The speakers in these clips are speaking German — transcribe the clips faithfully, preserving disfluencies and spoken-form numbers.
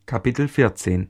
Kapitel vierzehn.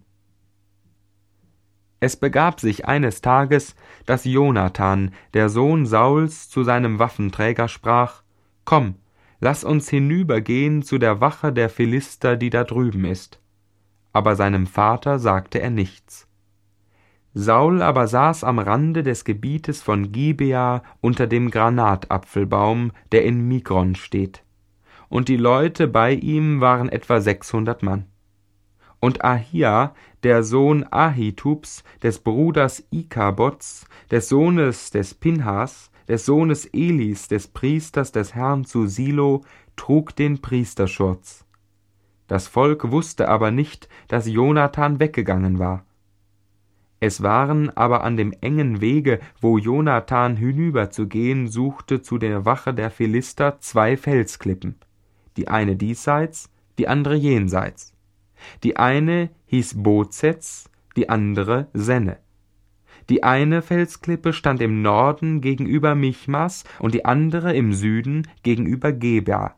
Es begab sich eines Tages, dass Jonathan, der Sohn Sauls, zu seinem Waffenträger sprach: Komm, lass uns hinübergehen zu der Wache der Philister, die da drüben ist. Aber seinem Vater sagte er nichts. Saul aber saß am Rande des Gebietes von Gibea unter dem Granatapfelbaum, der in Migron steht. Und die Leute bei ihm waren etwa sechshundert Mann. Und Ahia, der Sohn Ahitubs, des Bruders Ikabots, des Sohnes des Pinhas, des Sohnes Elis, des Priesters des Herrn zu Silo, trug den Priesterschurz. Das Volk wusste aber nicht, dass Jonathan weggegangen war. Es waren aber an dem engen Wege, wo Jonathan hinüberzugehen suchte zu der Wache der Philister, zwei Felsklippen, die eine diesseits, die andere jenseits. Die eine hieß Bozez, die andere Senne. Die eine Felsklippe stand im Norden gegenüber Michmas und die andere im Süden gegenüber Geba.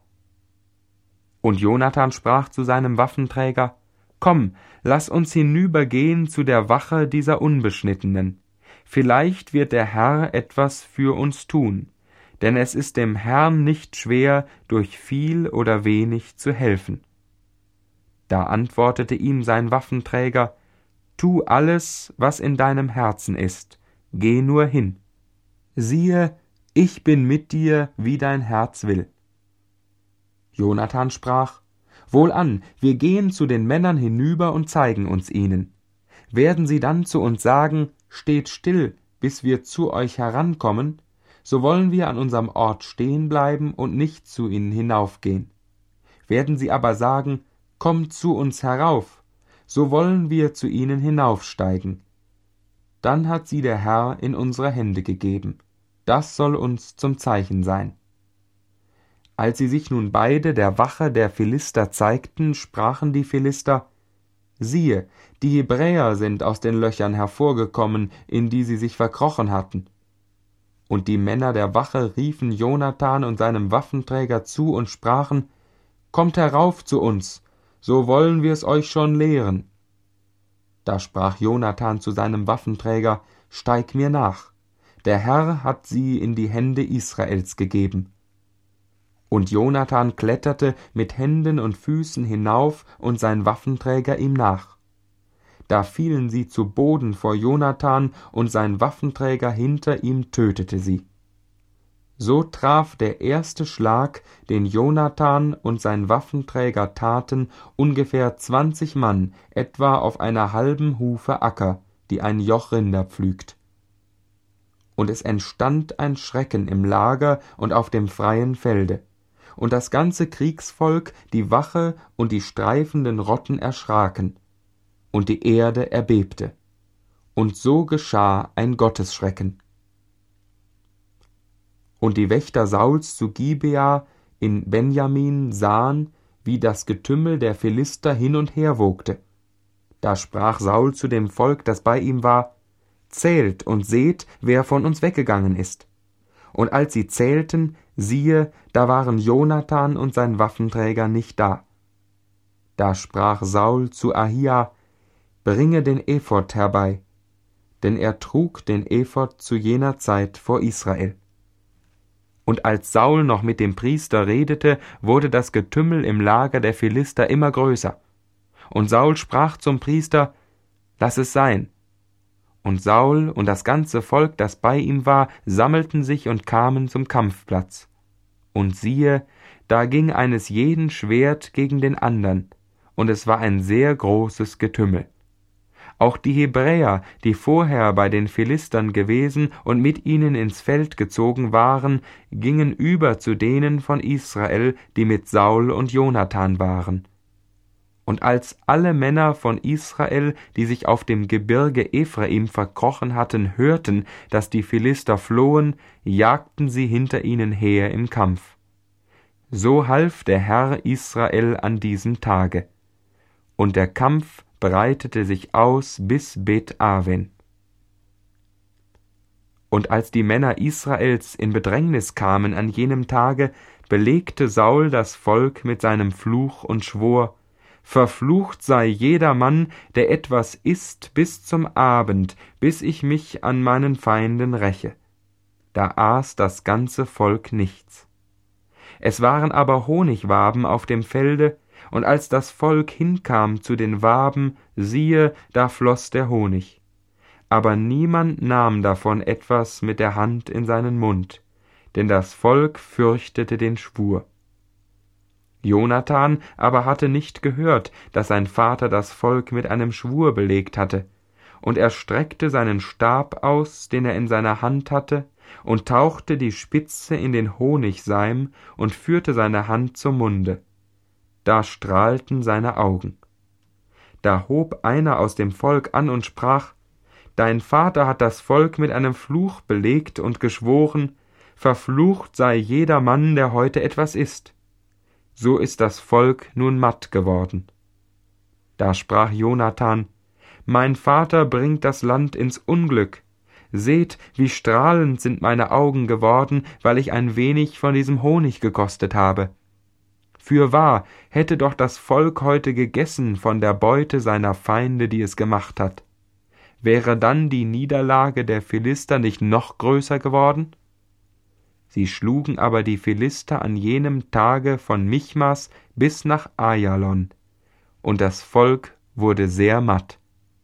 Und Jonathan sprach zu seinem Waffenträger: Komm, lass uns hinübergehen zu der Wache dieser Unbeschnittenen. Vielleicht wird der Herr etwas für uns tun, denn es ist dem Herrn nicht schwer, durch viel oder wenig zu helfen. Da antwortete ihm sein Waffenträger: Tu alles, was in deinem Herzen ist, geh nur hin. Siehe, ich bin mit dir, wie dein Herz will. Jonathan sprach: Wohlan, wir gehen zu den Männern hinüber und zeigen uns ihnen. Werden sie dann zu uns sagen: Steht still, bis wir zu euch herankommen, so wollen wir an unserem Ort stehen bleiben und nicht zu ihnen hinaufgehen. Werden sie aber sagen: Kommt zu uns herauf, so wollen wir zu ihnen hinaufsteigen. Dann hat sie der Herr in unsere Hände gegeben. Das soll uns zum Zeichen sein. Als sie sich nun beide der Wache der Philister zeigten, sprachen die Philister: Siehe, die Hebräer sind aus den Löchern hervorgekommen, in die sie sich verkrochen hatten. Und die Männer der Wache riefen Jonathan und seinem Waffenträger zu und sprachen: Kommt herauf zu uns, so wollen wir es euch schon lehren. Da sprach Jonathan zu seinem Waffenträger: Steig mir nach, der Herr hat sie in die Hände Israels gegeben. Und Jonathan kletterte mit Händen und Füßen hinauf und sein Waffenträger ihm nach. Da fielen sie zu Boden vor Jonathan, und sein Waffenträger hinter ihm tötete sie. So traf der erste Schlag, den Jonathan und sein Waffenträger taten, ungefähr zwanzig Mann, etwa auf einer halben Hufe Acker, die ein Joch Rinder pflügt. Und es entstand ein Schrecken im Lager und auf dem freien Felde, und das ganze Kriegsvolk, die Wache und die streifenden Rotten erschraken, und die Erde erbebte. Und so geschah ein Gottesschrecken. Und die Wächter Sauls zu Gibea in Benjamin sahen, wie das Getümmel der Philister hin und her wogte. Da sprach Saul zu dem Volk, das bei ihm war: Zählt und seht, wer von uns weggegangen ist. Und als sie zählten, siehe, da waren Jonathan und sein Waffenträger nicht da. Da sprach Saul zu Ahia: Bringe den Ephod herbei, denn er trug den Ephod zu jener Zeit vor Israel. Und als Saul noch mit dem Priester redete, wurde das Getümmel im Lager der Philister immer größer. Und Saul sprach zum Priester: Lass es sein. Und Saul und das ganze Volk, das bei ihm war, sammelten sich und kamen zum Kampfplatz. Und siehe, da ging eines jeden Schwert gegen den andern, und es war ein sehr großes Getümmel. Auch die Hebräer, die vorher bei den Philistern gewesen und mit ihnen ins Feld gezogen waren, gingen über zu denen von Israel, die mit Saul und Jonathan waren. Und als alle Männer von Israel, die sich auf dem Gebirge Ephraim verkrochen hatten, hörten, dass die Philister flohen, jagten sie hinter ihnen her im Kampf. So half der Herr Israel an diesem Tage. Und der Kampf breitete sich aus bis Bet-Aven. Und als die Männer Israels in Bedrängnis kamen an jenem Tage, belegte Saul das Volk mit seinem Fluch und schwor: Verflucht sei jeder Mann, der etwas isst bis zum Abend, bis ich mich an meinen Feinden räche. Da aß das ganze Volk nichts. Es waren aber Honigwaben auf dem Felde, und als das Volk hinkam zu den Waben, siehe, da floß der Honig. Aber niemand nahm davon etwas mit der Hand in seinen Mund, denn das Volk fürchtete den Schwur. Jonathan aber hatte nicht gehört, dass sein Vater das Volk mit einem Schwur belegt hatte, und er streckte seinen Stab aus, den er in seiner Hand hatte, und tauchte die Spitze in den Honigseim und führte seine Hand zum Munde. Da strahlten seine Augen. Da hob einer aus dem Volk an und sprach: Dein Vater hat das Volk mit einem Fluch belegt und geschworen: Verflucht sei jeder Mann, der heute etwas isst. So ist das Volk nun matt geworden. Da sprach Jonathan: Mein Vater bringt das Land ins Unglück. Seht, wie strahlend sind meine Augen geworden, weil ich ein wenig von diesem Honig gekostet habe. Fürwahr, hätte doch das Volk heute gegessen von der Beute seiner Feinde, die es gemacht hat. Wäre dann die Niederlage der Philister nicht noch größer geworden? Sie schlugen aber die Philister an jenem Tage von Michmas bis nach Ajalon, und das Volk wurde sehr matt.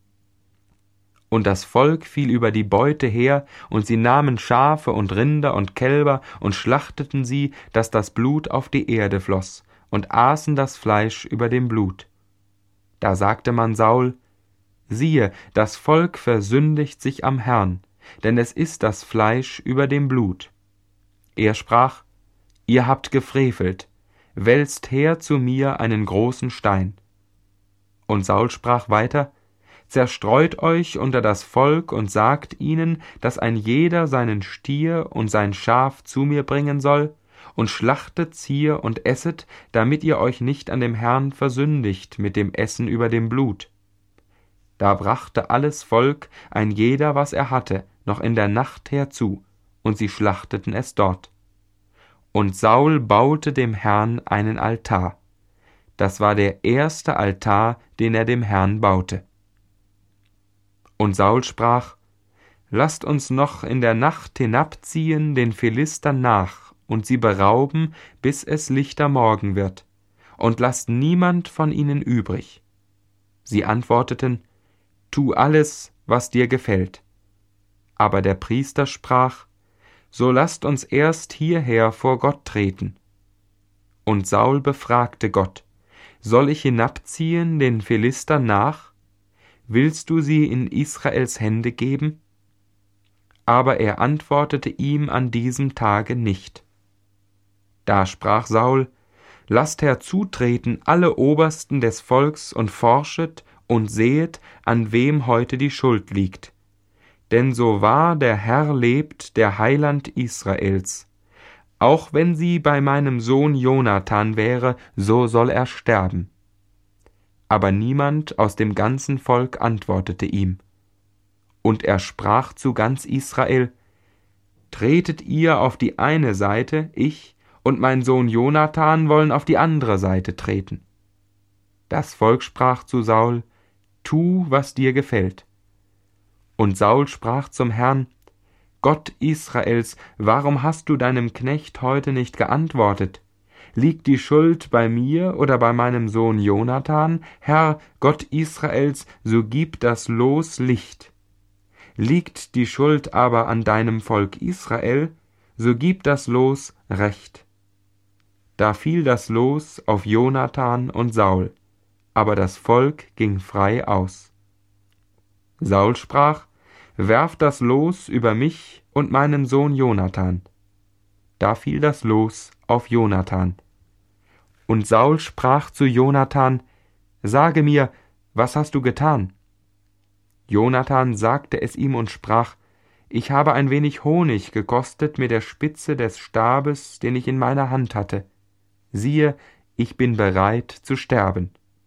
Und das Volk fiel über die Beute her, und sie nahmen Schafe und Rinder und Kälber und schlachteten sie, dass das Blut auf die Erde floss, und aßen das Fleisch über dem Blut. Da sagte man Saul: Siehe, das Volk versündigt sich am Herrn, denn es isst das Fleisch über dem Blut. Er sprach: Ihr habt gefrevelt, wälzt her zu mir einen großen Stein. Und Saul sprach weiter: Zerstreut euch unter das Volk und sagt ihnen, dass ein jeder seinen Stier und sein Schaf zu mir bringen soll, und schlachtet's hier und esset, damit ihr euch nicht an dem Herrn versündigt mit dem Essen über dem Blut. Da brachte alles Volk, ein jeder, was er hatte, noch in der Nacht herzu, und sie schlachteten es dort. Und Saul baute dem Herrn einen Altar. Das war der erste Altar, den er dem Herrn baute. Und Saul sprach: Lasst uns noch in der Nacht hinabziehen den Philistern nach und sie berauben, bis es lichter Morgen wird, und lasst niemand von ihnen übrig. Sie antworteten: Tu alles, was dir gefällt. Aber der Priester sprach: So lasst uns erst hierher vor Gott treten. Und Saul befragte Gott: Soll ich hinabziehen den Philistern nach? Willst du sie in Israels Hände geben? Aber er antwortete ihm an diesem Tage nicht. Da sprach Saul: Lasst herzutreten alle Obersten des Volks und forschet und sehet, an wem heute die Schuld liegt. Denn so wahr der Herr lebt, der Heiland Israels, auch wenn sie bei meinem Sohn Jonathan wäre, so soll er sterben. Aber niemand aus dem ganzen Volk antwortete ihm. Und er sprach zu ganz Israel: Tretet ihr auf die eine Seite, ich und mein Sohn Jonathan wollen auf die andere Seite treten. Das Volk sprach zu Saul: Tu, was dir gefällt. Und Saul sprach zum Herrn: Gott Israels, warum hast du deinem Knecht heute nicht geantwortet? Liegt die Schuld bei mir oder bei meinem Sohn Jonathan? Herr, Gott Israels, so gib das Los Licht. Liegt die Schuld aber an deinem Volk Israel, so gib das Los Recht. Da fiel das Los auf Jonathan und Saul, aber das Volk ging frei aus. Saul sprach: Werft das Los über mich und meinen Sohn Jonathan. Da fiel das Los auf Jonathan. Und Saul sprach zu Jonathan: Sage mir, was hast du getan? Jonathan sagte es ihm und sprach: Ich habe ein wenig Honig gekostet mit der Spitze des Stabes, den ich in meiner Hand hatte. Siehe, ich bin bereit zu sterben.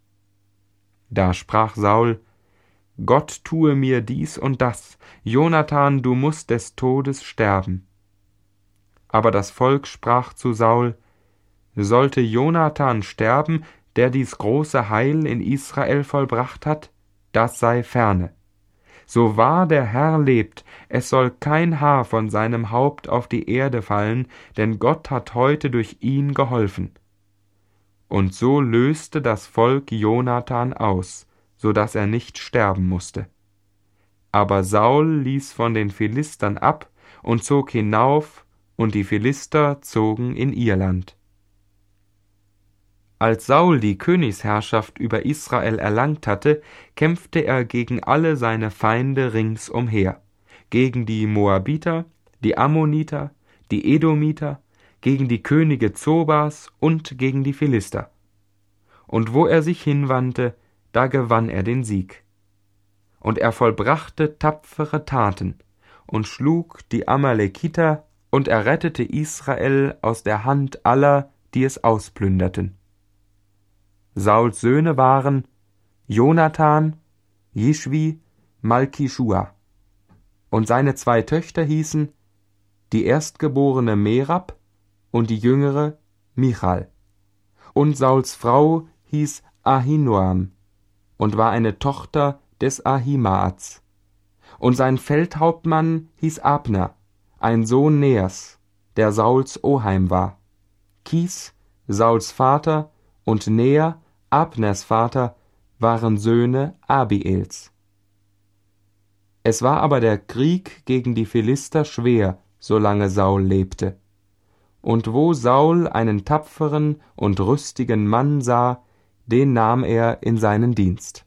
Da sprach Saul: Gott tue mir dies und das, Jonathan, du mußt des Todes sterben. Aber das Volk sprach zu Saul: Sollte Jonathan sterben, der dies große Heil in Israel vollbracht hat, das sei ferne. So wahr der Herr lebt, es soll kein Haar von seinem Haupt auf die Erde fallen, denn Gott hat heute durch ihn geholfen. Und so löste das Volk Jonathan aus, so daß er nicht sterben musste. Aber Saul ließ von den Philistern ab und zog hinauf, und die Philister zogen in ihr Land. Als Saul die Königsherrschaft über Israel erlangt hatte, kämpfte er gegen alle seine Feinde ringsumher, gegen die Moabiter, die Ammoniter, die Edomiter, gegen die Könige Zobas und gegen die Philister. Und wo er sich hinwandte, da gewann er den Sieg. Und er vollbrachte tapfere Taten und schlug die Amalekiter und errettete Israel aus der Hand aller, die es ausplünderten. Sauls Söhne waren Jonathan, Jischwi, Malkischua. Und seine zwei Töchter hießen die erstgeborene Merab und die jüngere Michal. Und Sauls Frau hieß Ahinoam und war eine Tochter des Ahimaats. Und sein Feldhauptmann hieß Abner, ein Sohn Neas, der Sauls Oheim war. Kis, Sauls Vater, und Nea, Abners Vater, waren Söhne Abiels. Es war aber der Krieg gegen die Philister schwer, solange Saul lebte. Und wo Saul einen tapferen und rüstigen Mann sah, den nahm er in seinen Dienst.